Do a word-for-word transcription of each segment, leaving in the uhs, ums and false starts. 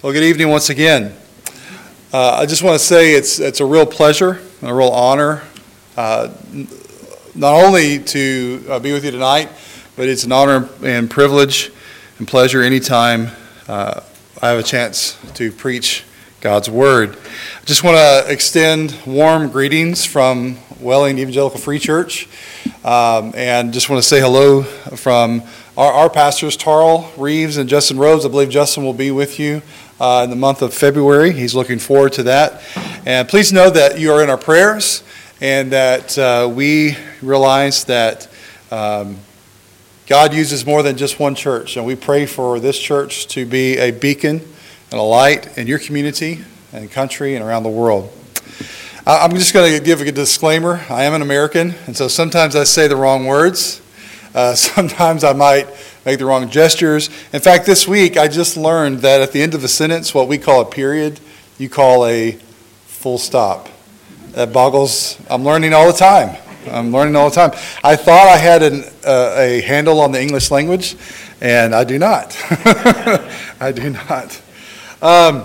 Well, good evening once again. Uh, I just want to say it's it's a real pleasure and a real honor, uh, not only to uh, be with you tonight, but it's an honor and privilege and pleasure anytime uh, I have a chance to preach God's Word. I just want to extend warm greetings from Welling Evangelical Free Church, um, and just want to say hello from our, our pastors, Tarl Reeves and Justin Rhodes. I believe Justin will be with you uh, in the month of February. He's looking forward to that. And please know that you are in our prayers, and that uh, we realize that um, God uses more than just one church, and we pray for this church to be a beacon and a light in your community and country and around the world. I'm just going to give a disclaimer. I am an American, and so sometimes I say the wrong words. Uh, sometimes I might make the wrong gestures. In fact, this week I just learned that at the end of a sentence, what we call a period, you call a full stop. That boggles. I'm learning all the time. I'm learning all the time. I thought I had an, uh, a handle on the English language, and I do not. I do not. Um,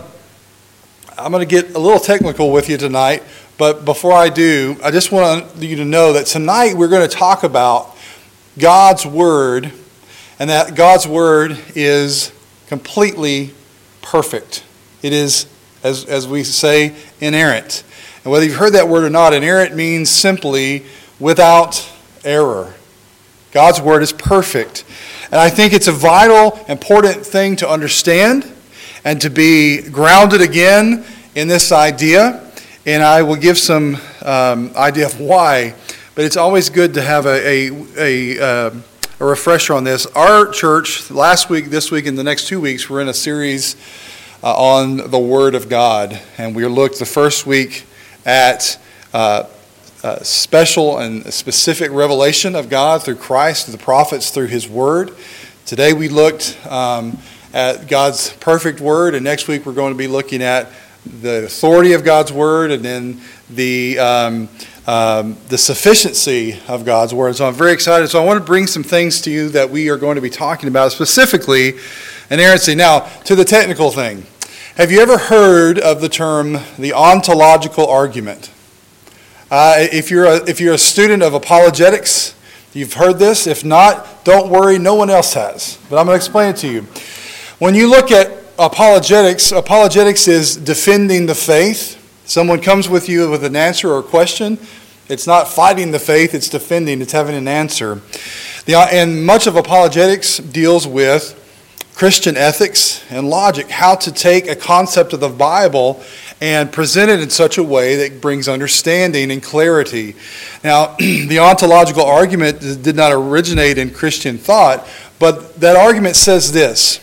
I'm going to get a little technical with you tonight, but before I do, I just want you to know that tonight we're going to talk about God's Word, and that God's Word is completely perfect. It is, as, as we say, inerrant. And whether you've heard that word or not, inerrant means simply without error. God's Word is perfect. And I think it's a vital, important thing to understand and to be grounded again in this idea. And I will give some um, idea of why. But it's always good to have a a, a, uh, a refresher on this. Our church, last week, this week, and the next two weeks, we're in a series uh, on the Word of God. And we looked the first week at uh, uh, special and specific revelation of God through Christ, through the prophets, through His Word. Today we looked um, at God's perfect Word, and next week we're going to be looking at the authority of God's Word, and then the um, um, the sufficiency of God's Word. So I'm very excited. So I want to bring some things to you that we are going to be talking about, specifically inerrancy. Now, to the technical thing. Have you ever heard of the term the ontological argument? Uh, if you're a, if you're a student of apologetics, you've heard this. If not, don't worry, no one else has. But I'm going to explain it to you. When you look at apologetics, apologetics is defending the faith. Someone comes with you with an answer or a question. It's not fighting the faith, it's defending, it's having an answer. The, and much of apologetics deals with Christian ethics and logic, how to take a concept of the Bible and present it in such a way that brings understanding and clarity. Now, the ontological argument did not originate in Christian thought, but that argument says this.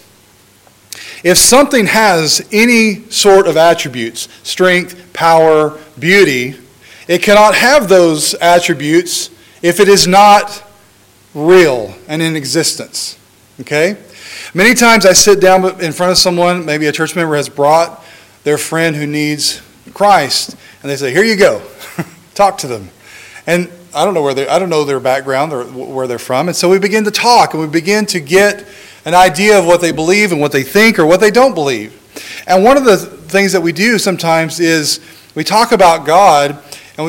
If something has any sort of attributes, strength, power, beauty, it cannot have those attributes if it is not real and in existence. Okay? Many times I sit down in front of someone, maybe a church member has brought their friend who needs Christ, and they say, "Here you go." Talk to them. And I don't know where they I don't know their background or where they're from, and so we begin to talk and we begin to get an idea of what they believe and what they think or what they don't believe. And one of the things that we do sometimes is we talk about God, and we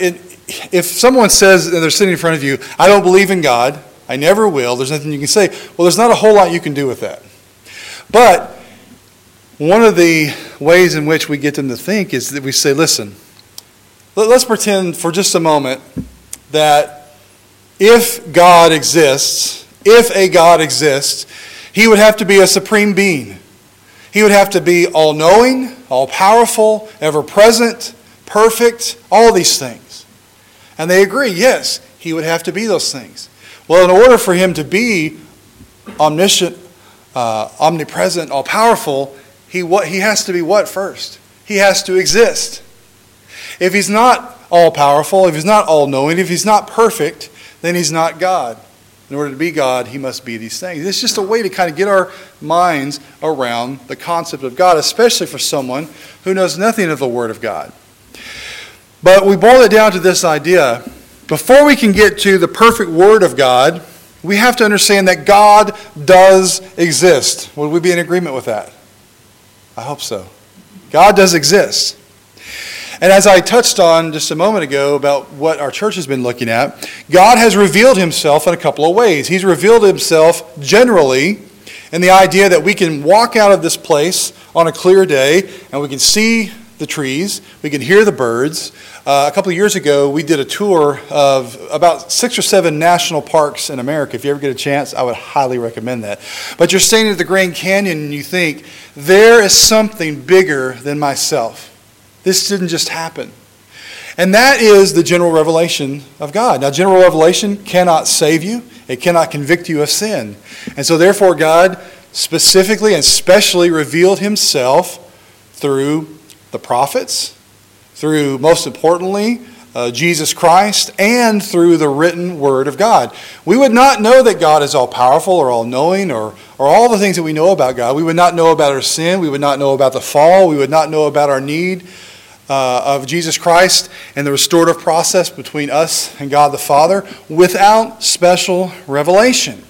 if someone says, and they're sitting in front of you, "I don't believe in God, I never will," there's nothing you can say. Well, there's not a whole lot you can do with that. But one of the ways in which we get them to think is that we say, listen, let's pretend for just a moment that if God exists, if a God exists, He would have to be a supreme being. He would have to be all-knowing, all-powerful, ever-present, perfect, all these things. And they agree, yes, He would have to be those things. Well, in order for Him to be omniscient, uh, omnipresent, all-powerful, he, what, he has to be what first? He has to exist. If He's not all-powerful, if He's not all-knowing, if He's not perfect, then He's not God. In order to be God, He must be these things. It's just a way to kind of get our minds around the concept of God, especially for someone who knows nothing of the Word of God. But we boil it down to this idea. Before we can get to the perfect Word of God, we have to understand that God does exist. Would we be in agreement with that? I hope so. God does exist. And as I touched on just a moment ago about what our church has been looking at, God has revealed himself in a couple of ways. He's revealed himself generally in the idea that we can walk out of this place on a clear day and we can see the trees, we can hear the birds. Uh, a couple of years ago, we did a tour of about six or seven national parks in America. If you ever get a chance, I would highly recommend that. But you're standing at the Grand Canyon and you think, there is something bigger than myself. This didn't just happen. And that is the general revelation of God. Now, general revelation cannot save you. It cannot convict you of sin. And so therefore, God specifically and specially revealed himself through the prophets, through, most importantly, uh, Jesus Christ, and through the written word of God. We would not know that God is all-powerful or all-knowing or, or all the things that we know about God. We would not know about our sin. We would not know about the fall. We would not know about our need uh, of Jesus Christ and the restorative process between us and God the Father without special revelation.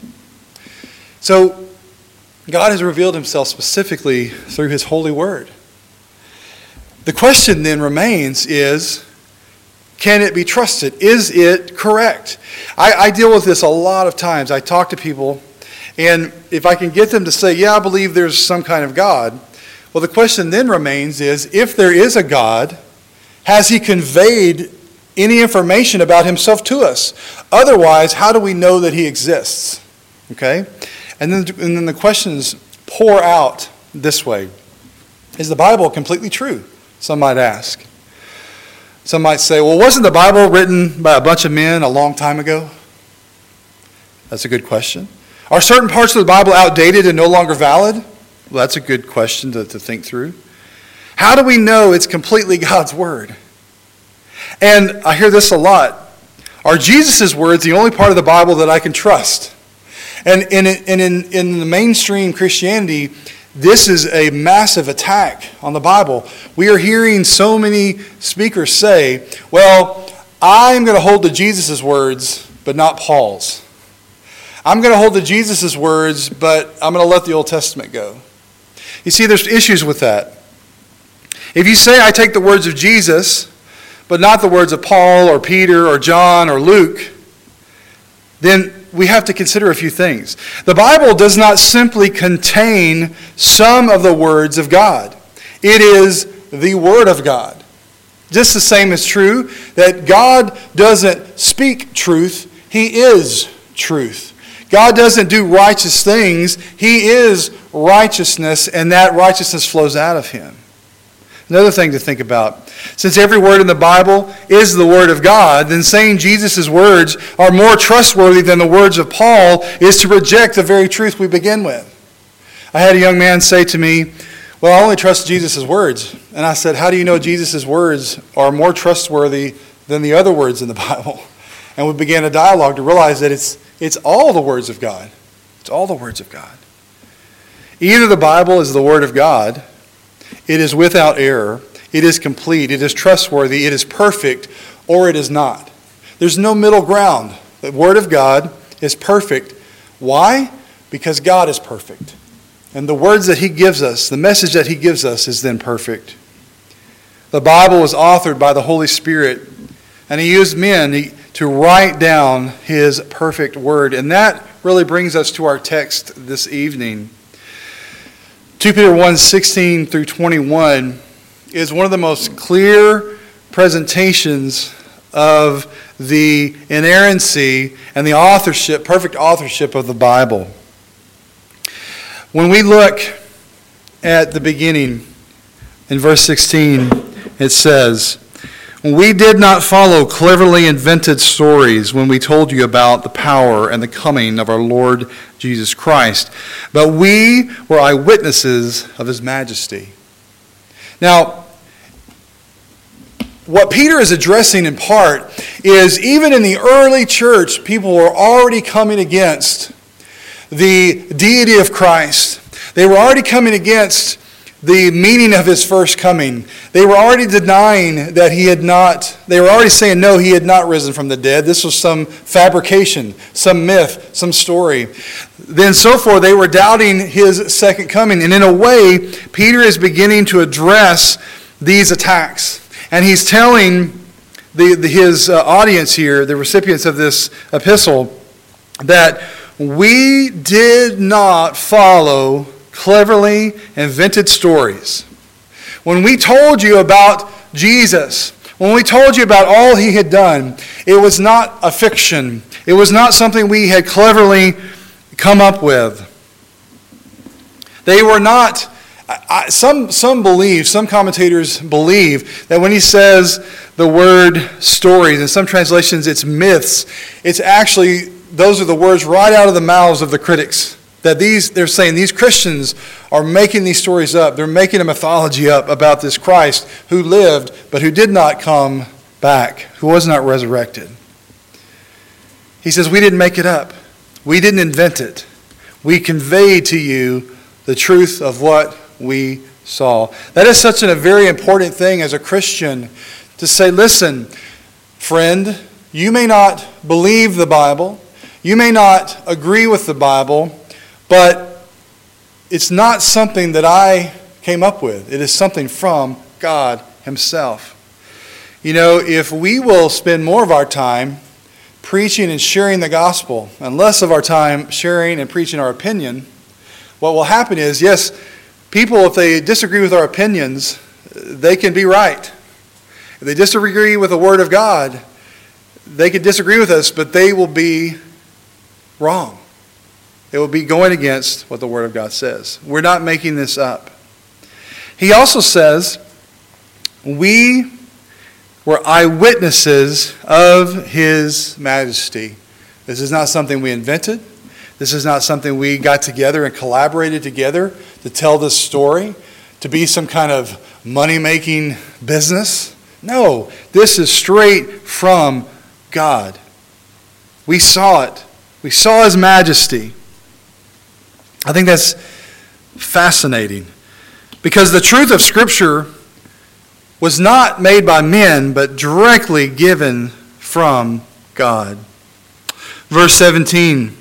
So, God has revealed himself specifically through his holy word. The question then remains is, can it be trusted? Is it correct? I, I deal with this a lot of times. I talk to people, and if I can get them to say, yeah, I believe there's some kind of God, well, the question then remains is, if there is a God, has he conveyed any information about himself to us? Otherwise, how do we know that he exists? Okay? And then, and then the questions pour out this way. Is the Bible completely true? Some might ask. Some might say, well, wasn't the Bible written by a bunch of men a long time ago? That's a good question. Are certain parts of the Bible outdated and no longer valid? Well, that's a good question to, to think through. How do we know it's completely God's word? And I hear this a lot. Are Jesus' words the only part of the Bible that I can trust? And, and, and in, in the mainstream Christianity, this is a massive attack on the Bible. We are hearing so many speakers say, well, I'm going to hold to Jesus' words, but not Paul's. I'm going to hold to Jesus' words, but I'm going to let the Old Testament go. You see, there's issues with that. If you say, I take the words of Jesus, but not the words of Paul or Peter or John or Luke, then we have to consider a few things. The Bible does not simply contain some of the words of God. It is the Word of God. Just the same is true that God doesn't speak truth, he is truth. God doesn't do righteous things, he is righteousness, and that righteousness flows out of him. Another thing to think about. Since every word in the Bible is the Word of God, then saying Jesus' words are more trustworthy than the words of Paul is to reject the very truth we begin with. I had a young man say to me, well, I only trust Jesus' words. And I said, how do you know Jesus' words are more trustworthy than the other words in the Bible? And we began a dialogue to realize that it's, it's all the words of God. It's all the words of God. Either the Bible is the Word of God, it is without error, it is complete, it is trustworthy, it is perfect, or it is not. There's no middle ground. The Word of God is perfect. Why? Because God is perfect. And the words that he gives us, the message that he gives us is then perfect. The Bible was authored by the Holy Spirit, and he used men to write down his perfect word. And that really brings us to our text this evening. Second Peter one, sixteen through twenty-one is one of the most clear presentations of the inerrancy and the authorship, perfect authorship of the Bible. When we look at the beginning in verse sixteen, it says, we did not follow cleverly invented stories when we told you about the power and the coming of our Lord Jesus Christ, but we were eyewitnesses of his majesty. Now, what Peter is addressing in part is even in the early church, people were already coming against the deity of Christ. They were already coming against the meaning of his first coming. They were already denying that he had not, they were already saying, no, he had not risen from the dead. This was some fabrication, some myth, some story. Then so forth, they were doubting his second coming. And in a way, Peter is beginning to address these attacks. And he's telling the, the, his uh, audience here, the recipients of this epistle, that we did not follow cleverly invented stories. When we told you about Jesus, when we told you about all he had done, it was not a fiction. It was not something we had cleverly come up with. They were not, I, some, some believe, some commentators believe that when he says the word stories, in some translations it's myths, it's actually, those are the words right out of the mouths of the critics. That these, they're saying these Christians are making these stories up. They're making a mythology up about this Christ who lived, but who did not come back, who was not resurrected. He says, we didn't make it up. We didn't invent it. We conveyed to you the truth of what we saw. That is such a very important thing as a Christian to say, listen, friend, you may not believe the Bible. You may not agree with the Bible. But it's not something that I came up with. It is something from God himself. You know, if we will spend more of our time preaching and sharing the gospel and less of our time sharing and preaching our opinion, what will happen is, yes, people, if they disagree with our opinions, they can be right. If they disagree with the Word of God, they can disagree with us, but they will be wrong. It will be going against what the Word of God says. We're not making this up. He also says, we were eyewitnesses of his majesty. This is not something we invented. This is not something we got together and collaborated together to tell this story, to be some kind of money-making business. No, this is straight from God. We saw it. We saw his majesty. I think that's fascinating because the truth of Scripture was not made by men, but directly given from God. Verse seventeen,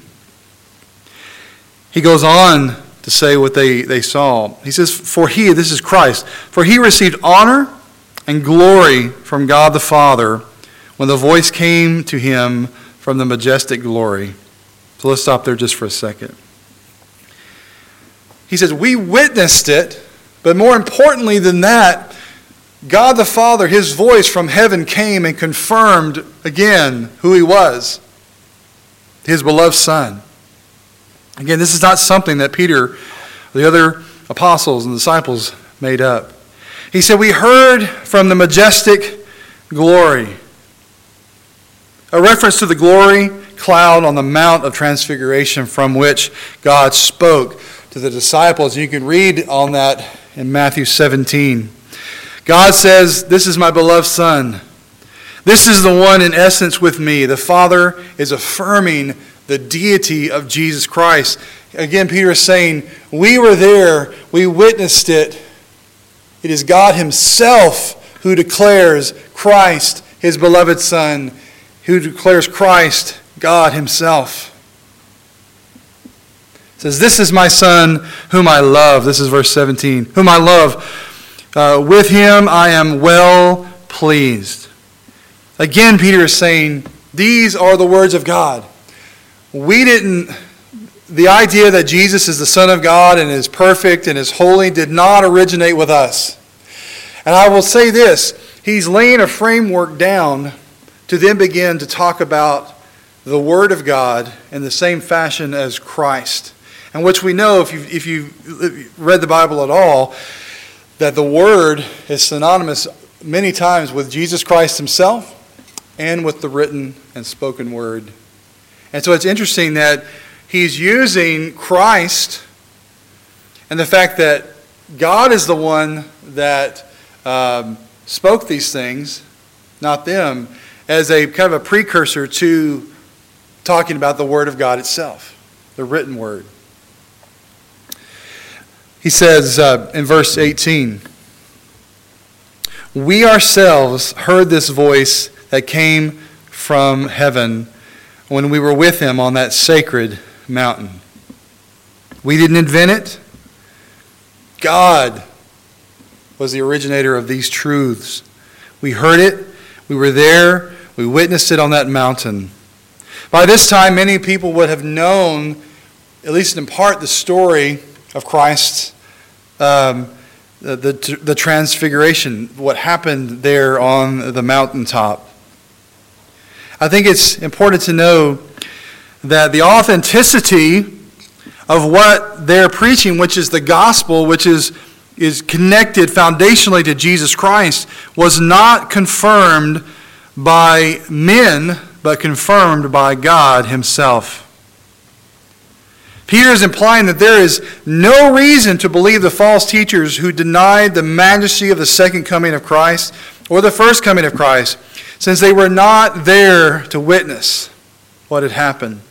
he goes on to say what they, they saw. He says, for he, this is Christ, for he received honor and glory from God the Father when the voice came to him from the majestic glory. So let's stop there just for a second. He says, we witnessed it, but more importantly than that, God the Father, his voice from heaven came and confirmed again who he was, his beloved Son. Again, this is not something that Peter or the other apostles and disciples made up. He said, we heard from the majestic glory. A reference to the glory cloud on the Mount of Transfiguration from which God spoke to the disciples. You can read on that in Matthew seventeen. God says, this is my beloved Son. This is the one in essence with me. The Father is affirming the deity of Jesus Christ. Again, Peter is saying, we were there. We witnessed it. It is God himself who declares Christ, his beloved Son, who declares Christ, God himself. It says, this is my Son whom I love. This is verse seventeen. Whom I love. Uh, with him I am well pleased. Again, Peter is saying, these are the words of God. We didn't, the idea that Jesus is the Son of God and is perfect and is holy did not originate with us. And I will say this, he's laying a framework down to then begin to talk about the Word of God in the same fashion as Christ. And which we know, if you've, if you've read the Bible at all, that the Word is synonymous many times with Jesus Christ himself and with the written and spoken Word. And so it's interesting that he's using Christ and the fact that God is the one that um, spoke these things, not them, as a kind of a precursor to talking about the Word of God itself, the written Word. He says uh, in verse eighteen, "We ourselves heard this voice that came from heaven when we were with him on that sacred mountain." We didn't invent it. God was the originator of these truths. We heard it. We were there. We witnessed it on that mountain. By this time, many people would have known, at least in part, the story of Christ's um, the, the, the transfiguration, what happened there on the mountaintop. I think it's important to know that the authenticity of what they're preaching, which is the gospel, which is, is connected foundationally to Jesus Christ, was not confirmed by men, but confirmed by God himself. Peter is implying that there is no reason to believe the false teachers who denied the majesty of the second coming of Christ or the first coming of Christ, since they were not there to witness what had happened.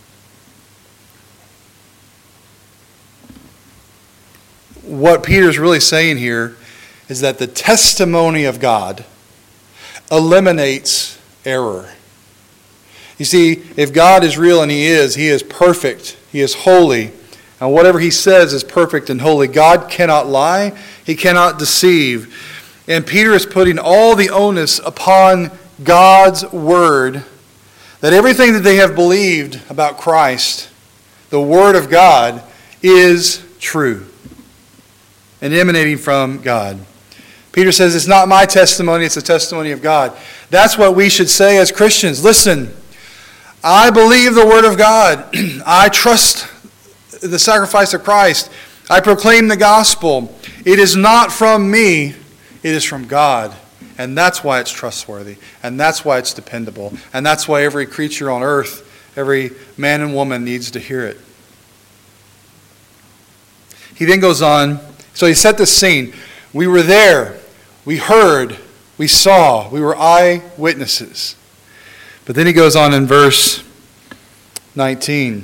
What Peter's really saying here is that the testimony of God eliminates error. You see, if God is real, and he is, he is perfect, he is holy, and whatever he says is perfect and holy. God cannot lie, he cannot deceive. And Peter is putting all the onus upon God's word, that everything that they have believed about Christ, the word of God, is true and emanating from God. Peter says, it's not my testimony, it's the testimony of God. That's what we should say as Christians. Listen, I believe the word of God. I trust the sacrifice of Christ. I proclaim the gospel. It is not from me, it is from God. And that's why it's trustworthy. And that's why it's dependable. And that's why every creature on earth, every man and woman needs to hear it. He then goes on. So he set the scene. We were there. We heard. We saw. We were eyewitnesses. But then he goes on in verse nineteen.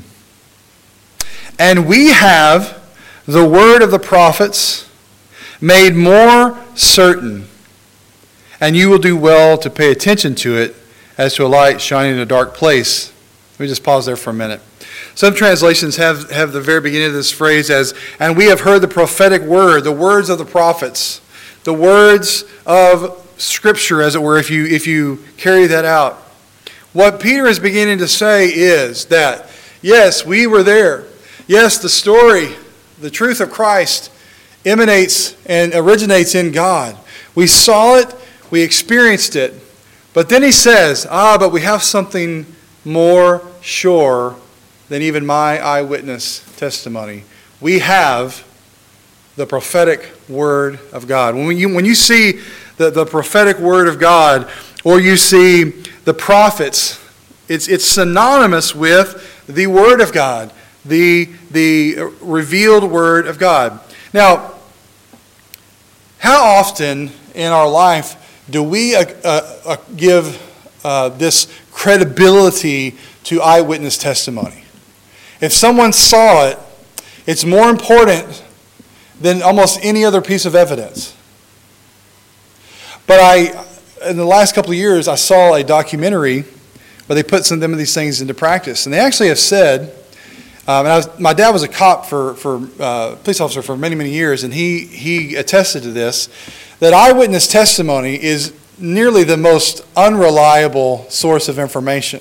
And we have the word of the prophets made more certain, and you will do well to pay attention to it as to a light shining in a dark place. Let me just pause there for a minute. Some translations have, have the very beginning of this phrase as, and we have heard the prophetic word, the words of the prophets, the words of Scripture, as it were, if you, if you carry that out. What Peter is beginning to say is that, yes, we were there. Yes, the story, the truth of Christ emanates and originates in God. We saw it, we experienced it. But then he says, ah, but we have something more sure than even my eyewitness testimony. We have the prophetic word of God. When you, when you see the, the prophetic word of God, or you see the prophets, it's, it's synonymous with the word of God, the, the revealed word of God. Now, how often in our life do we uh, uh, give uh, this credibility to eyewitness testimony? If someone saw it, it's more important than almost any other piece of evidence. But I, in the last couple of years, I saw a documentary where they put some of these things into practice. And they actually have said, um, and I was, my dad was a cop for, for uh, police officer for many, many years, and he, he attested to this, that eyewitness testimony is nearly the most unreliable source of information.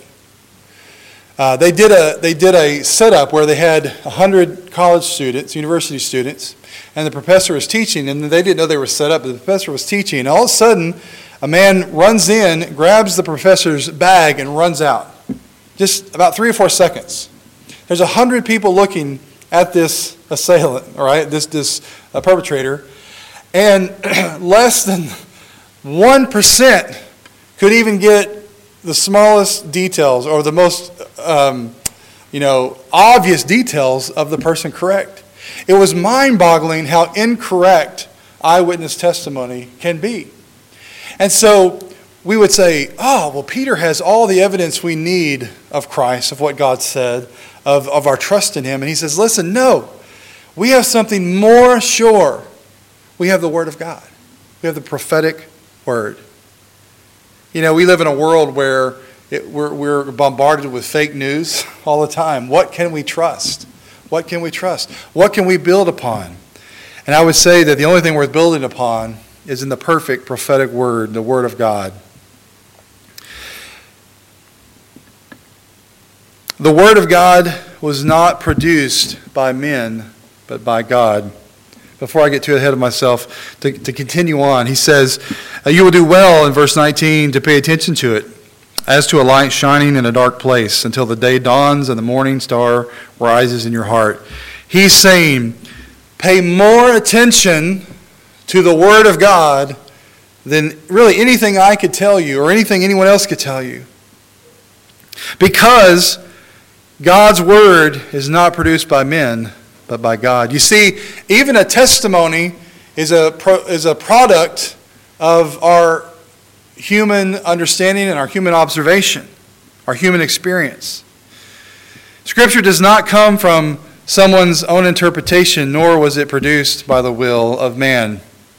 Uh, they did a they did a setup where they had one hundred college students, university students, and the professor was teaching, and they didn't know they were set up, but the professor was teaching, and all of a sudden, a man runs in, grabs the professor's bag, and runs out. Just about three or four seconds. There's one hundred people looking at this assailant, all right, this, this uh, perpetrator, and less than one percent could even get the smallest details or the most um, you know, obvious details of the person correct. It was mind-boggling how incorrect eyewitness testimony can be. And so we would say, oh, well, Peter has all the evidence we need of Christ, of what God said, of, of our trust in him. And he says, listen, no. We have something more sure. We have the Word of God. We have the prophetic Word. You know, we live in a world where it, we're, we're bombarded with fake news all the time. What can we trust? What can we trust? What can we build upon? And I would say that the only thing worth building upon is in the perfect prophetic Word, the Word of God. The Word of God was not produced by men, but by God. Before I get too ahead of myself, to, to continue on, he says, you will do well in verse nineteen to pay attention to it, as to a light shining in a dark place until the day dawns and the morning star rises in your heart. He's saying, pay more attention to the Word of God than really anything I could tell you or anything anyone else could tell you. Because God's Word is not produced by men, but by God. You see, even a testimony is a pro, is a product of our human understanding and our human observation, our human experience. Scripture does not come from someone's own interpretation, nor was it produced by the will of man.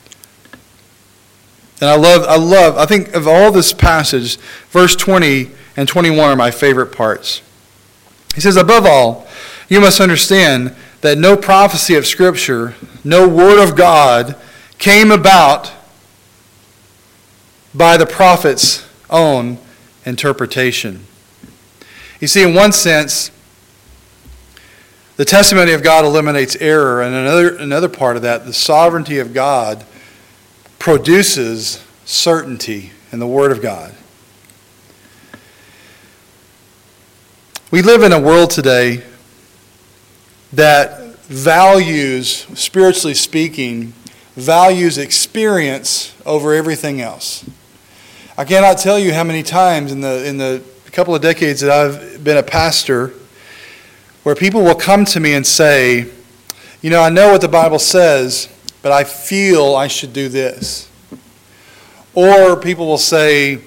And I love, I love, I think of all this passage, verse twenty and twenty-one are my favorite parts. He says, above all, you must understand that no prophecy of Scripture, no word of God came about by the prophet's own interpretation. You see, in one sense, the testimony of God eliminates error, and another, another part of that, the sovereignty of God produces certainty in the Word of God. We live in a world today that values, spiritually speaking, values experience over everything else. I cannot tell you how many times in the in the couple of decades that I've been a pastor where people will come to me and say, you know, I know what the Bible says, but I feel I should do this. Or people will say,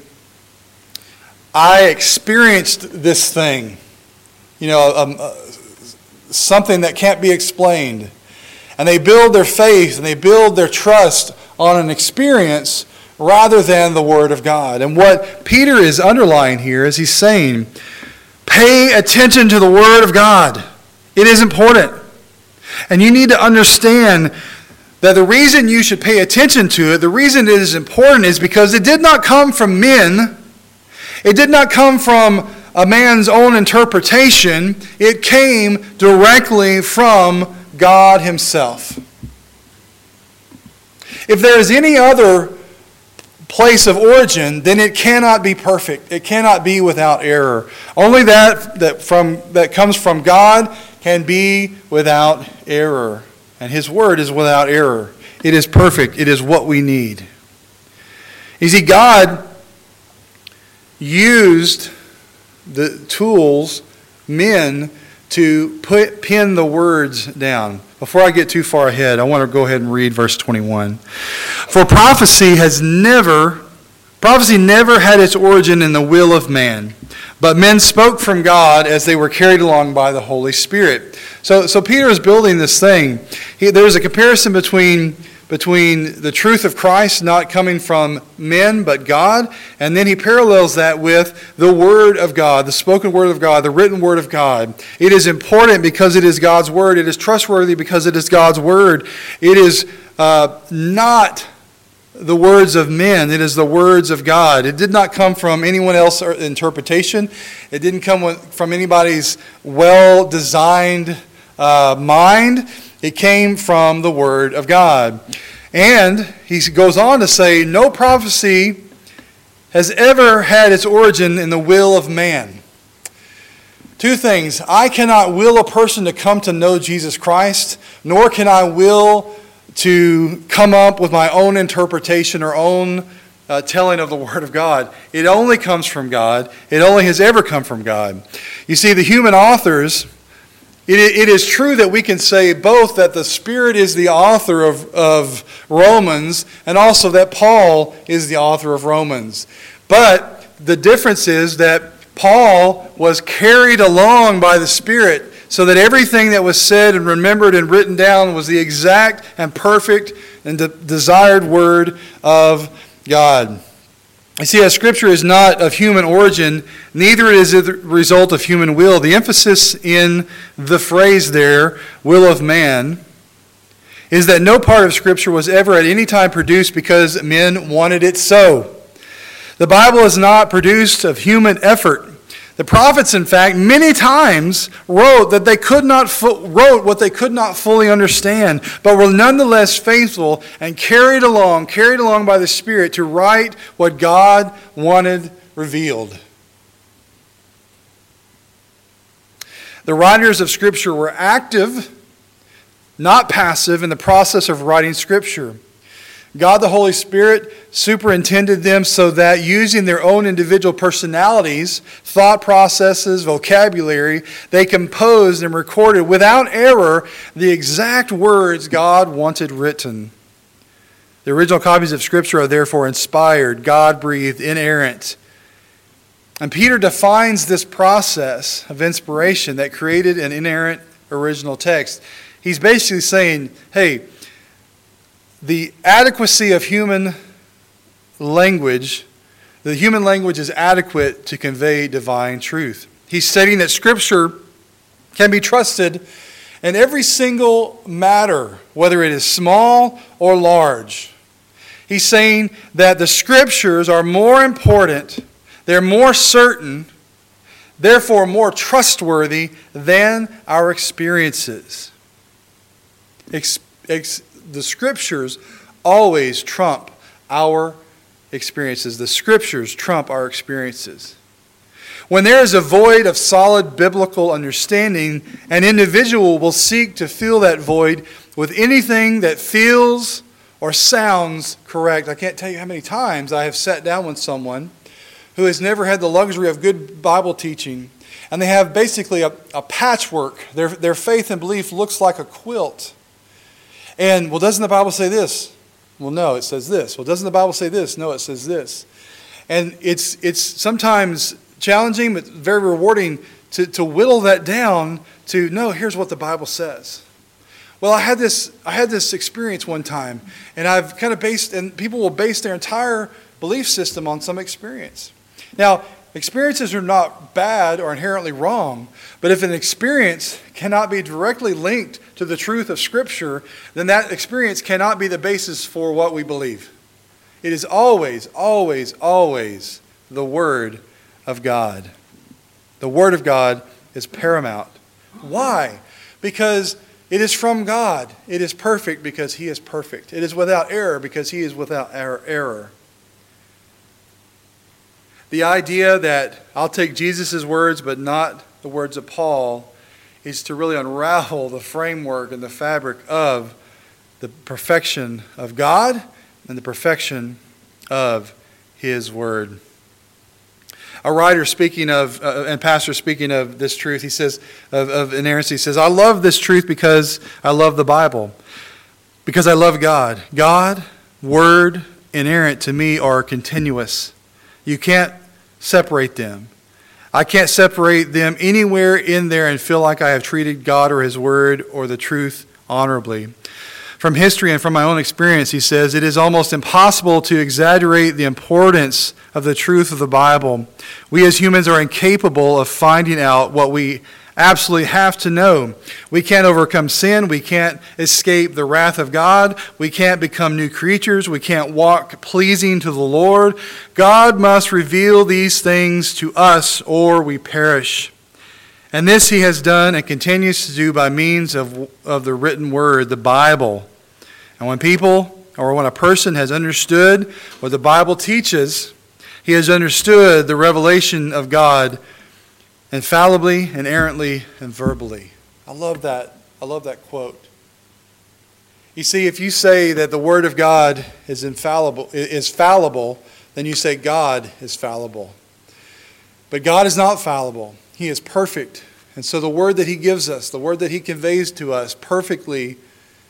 I experienced this thing. You know, um, uh, something that can't be explained. And they build their faith and they build their trust on an experience rather than the Word of God. And what Peter is underlying here is he's saying, pay attention to the Word of God. It is important. And you need to understand that the reason you should pay attention to it, the reason it is important is because it did not come from men. It did not come from a man's own interpretation. It came directly from God Himself. If there is any other place of origin, then it cannot be perfect. It cannot be without error. Only that that from that comes from God can be without error. And His Word is without error. It is perfect. It is what we need. You see, God used the tools, men, to put pin the words down. Before I get too far ahead, I want to go ahead and read verse twenty-one. For prophecy has never, prophecy never had its origin in the will of man, but men spoke from God as they were carried along by the Holy Spirit. So, so Peter is building this thing. He, there's a comparison between between the truth of Christ not coming from men but God, and then he parallels that with the Word of God, the spoken Word of God, the written Word of God. It is important because it is God's Word. It is trustworthy because it is God's Word. It is uh, not the words of men. It is the words of God. It did not come from anyone else's interpretation. It didn't come from anybody's well-designed uh, mind. It came from the Word of God. And he goes on to say, no prophecy has ever had its origin in the will of man. Two things. I cannot will a person to come to know Jesus Christ, nor can I will to come up with my own interpretation or own uh, telling of the Word of God. It only comes from God. It only has ever come from God. You see, the human authors, it, it is true that we can say both that the Spirit is the author of, of Romans and also that Paul is the author of Romans. But the difference is that Paul was carried along by the Spirit so that everything that was said and remembered and written down was the exact and perfect and de- desired word of God. You see, as Scripture is not of human origin, neither is it the result of human will. The emphasis in the phrase there, will of man, is that no part of Scripture was ever at any time produced because men wanted it so. The Bible is not produced of human effort. The prophets, in fact, many times wrote that they could not fu- wrote what they could not fully understand, but were nonetheless faithful and carried along, carried along by the Spirit to write what God wanted revealed. The writers of Scripture were active, not passive, in the process of writing Scripture. God the Holy Spirit superintended them so that using their own individual personalities, thought processes, vocabulary, they composed and recorded without error the exact words God wanted written. The original copies of Scripture are therefore inspired, God-breathed, inerrant. And Peter defines this process of inspiration that created an inerrant original text. He's basically saying, hey, the adequacy of human language, the human language is adequate to convey divine truth. He's stating that Scripture can be trusted in every single matter, whether it is small or large. He's saying that the Scriptures are more important, they're more certain, therefore more trustworthy than our experiences. Ex- ex- The Scriptures always trump our experiences. The Scriptures trump our experiences. When there is a void of solid biblical understanding, an individual will seek to fill that void with anything that feels or sounds correct. I can't tell you how many times I have sat down with someone who has never had the luxury of good Bible teaching, and they have basically a, a patchwork. Their, their faith and belief looks like a quilt. And, well, doesn't the Bible say this? Well, no, it says this. Well, doesn't the Bible say this? No, it says this. And it's it's sometimes challenging, but very rewarding to, to whittle that down to, no, here's what the Bible says. Well, I had this I had this experience one time, and I've kind of based, and people will base their entire belief system on some experience. Now, experiences are not bad or inherently wrong, but if an experience cannot be directly linked to the truth of Scripture, then that experience cannot be the basis for what we believe. It is always, always, always the Word of God. The Word of God is paramount. Why? Because it is from God. It is perfect because He is perfect. It is without error because He is without error. The idea that I'll take Jesus' words but not the words of Paul is to really unravel the framework and the fabric of the perfection of God and the perfection of His Word. A writer speaking of, uh, and pastor speaking of this truth, he says, of, of inerrancy, he says, I love this truth because I love the Bible, because I love God. God, Word, inerrant to me are continuous. You can't separate them. I can't separate them anywhere in there and feel like I have treated God or His Word or the truth honorably. From history and from my own experience, he says, it is almost impossible to exaggerate the importance of the truth of the Bible. We as humans are incapable of finding out what we absolutely have to know. We can't overcome sin. We can't escape the wrath of God. We can't become new creatures. We can't walk pleasing to the Lord. God must reveal these things to us or we perish. And this He has done and continues to do by means of, of the written word, the Bible. And when people or when a person has understood what the Bible teaches, he has understood the revelation of God infallibly, inerrantly, and verbally. I love that. I love that quote. You see, if you say that the Word of God is infallible, is fallible, then you say God is fallible. But God is not fallible. He is perfect. And so the Word that He gives us, the Word that He conveys to us perfectly,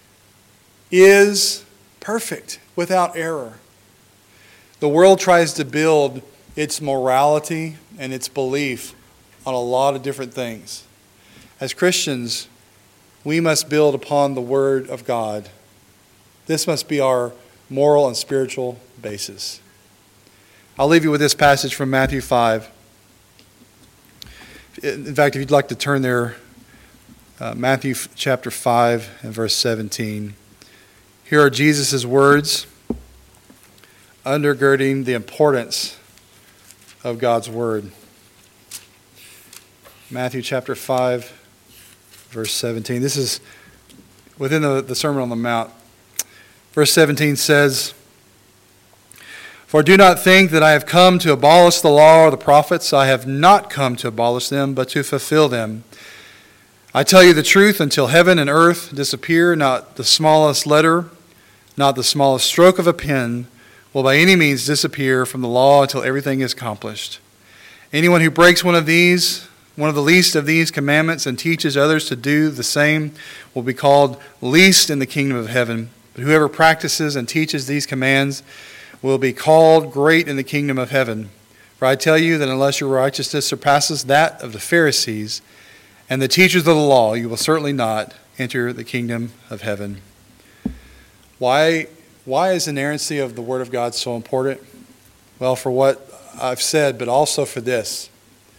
is perfect, without error. The world tries to build its morality and its belief on a lot of different things. As Christians, we must build upon the Word of God. This must be our moral and spiritual basis. I'll leave you with this passage from Matthew five. In fact, if you'd like to turn there, uh, Matthew chapter five and verse seventeen. Here are Jesus' words undergirding the importance of God's Word. Matthew chapter five, verse seventeen. This is within the, the Sermon on the Mount. Verse seventeen says, "For do not think that I have come to abolish the law or the prophets. I have not come to abolish them, but to fulfill them. I tell you the truth, until heaven and earth disappear, not the smallest letter, not the smallest stroke of a pen will by any means disappear from the law until everything is accomplished. Anyone who breaks one of these, one of the least of these commandments, and teaches others to do the same will be called least in the kingdom of heaven. But whoever practices and teaches these commands will be called great in the kingdom of heaven. For I tell you that unless your righteousness surpasses that of the Pharisees and the teachers of the law, you will certainly not enter the kingdom of heaven." Why, why is inerrancy of the Word of God so important? Well, for what I've said, but also for this.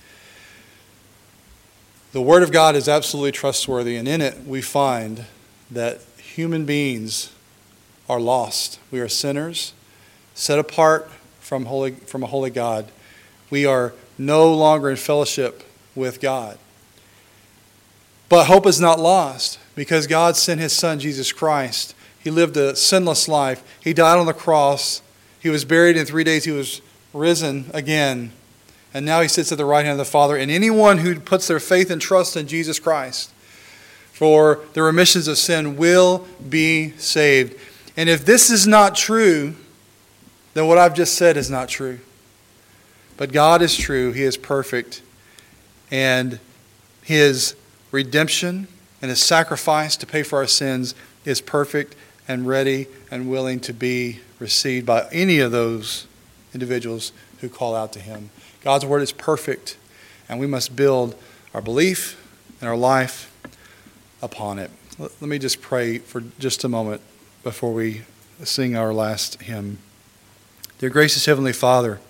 The Word of God is absolutely trustworthy, and in it we find that human beings are lost. We are sinners, set apart from holy from a holy God. We are no longer in fellowship with God. But hope is not lost, because God sent His Son, Jesus Christ. He lived a sinless life. He died on the cross. He was buried. In three days He was risen again. And now He sits at the right hand of the Father. And anyone who puts their faith and trust in Jesus Christ for the remissions of sin will be saved. And if this is not true, then what I've just said is not true. But God is true. He is perfect. And His redemption and His sacrifice to pay for our sins is perfect and ready and willing to be received by any of those individuals who call out to Him. God's Word is perfect, and we must build our belief and our life upon it. Let me just pray for just a moment before we sing our last hymn. Dear gracious Heavenly Father,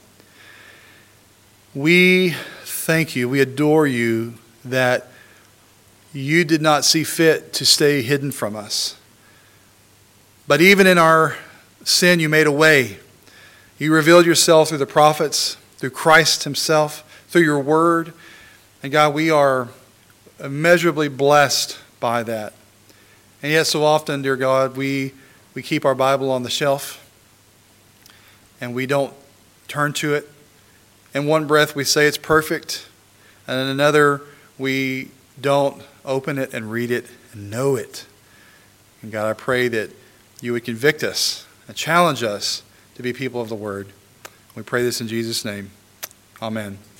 we thank You, we adore You that You did not see fit to stay hidden from us. But even in our sin, You made a way. You revealed Yourself through the prophets, through Christ Himself, through Your Word. And God, we are immeasurably blessed by that. And yet so often, dear God, we, we keep our Bible on the shelf and we don't turn to it. In one breath, we say it's perfect. And in another, we don't open it and read it and know it. And God, I pray that You would convict us and challenge us to be people of the Word. We pray this in Jesus' name. Amen.